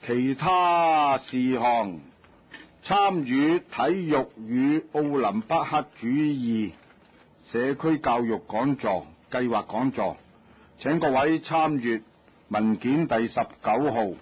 其他事項，參與體育與奧林匹克主義社區教育講座計劃講座，請各位參閱文件第19號。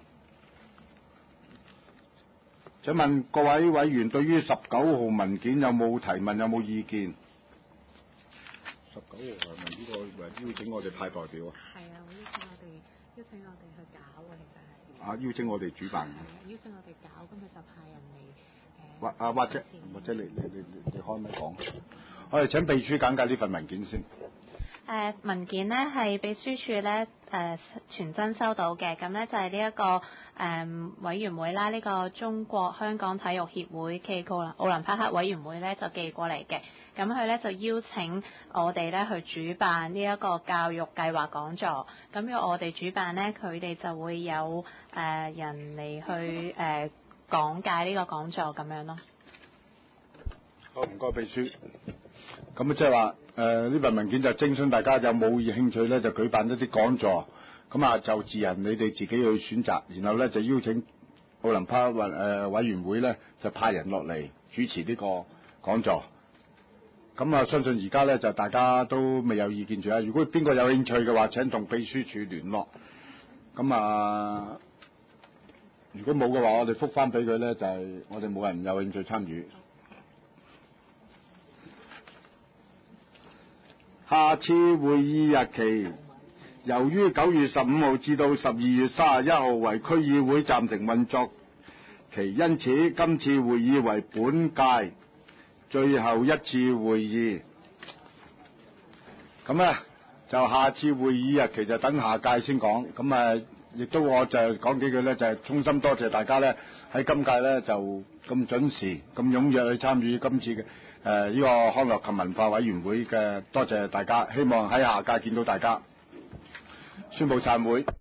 請問各位委員對於19號文件有冇提問，有冇意見？19號係咪呢個邀請我哋派代表啊？ 係啊，邀請我哋去搞啊，其實係。 邀請我哋主辦。 邀請我哋搞，咁佢就派人嚟。 或者你開咪講？我哋請秘書簡介呢份文件先。 文件呢係秘書處咧傳真收到嘅，咁咧就係呢一個委員會啦，呢個中國香港體育協會暨奧林匹克委員會咧就寄過嚟嘅，咁佢咧就邀請我哋咧去主辦呢一個教育計劃講座，咁要我哋主辦咧，佢哋就會有人嚟去講解呢個講座咁樣咯。 好，唔該秘書。咁即係話呢份文件就徵詢大家有冇興趣咧，就舉辦一啲講座，咁就自人你哋自己去選擇，然後咧就邀請奧林匹克委員會咧就派人落嚟主持呢個講座。咁相信而家咧就大家都未有意見住啊。如果邊個有興趣嘅話，請同秘書處聯絡。咁如果冇嘅話，我哋覆翻俾佢咧，就係我哋冇人有興趣參與。下次會議日期，由於9月15號至到12月31號為區議會暫停運作期，因此今次會議為本屆最後一次會議。咁咧就下次會議日期就等下屆先講。咁亦都我就講幾句咧，就係衷心多謝大家咧喺今屆咧就咁準時、咁踴躍去參與今次嘅呢個康樂及文化委員會嘅，多謝大家，希望喺下屆見到大家。宣布散會。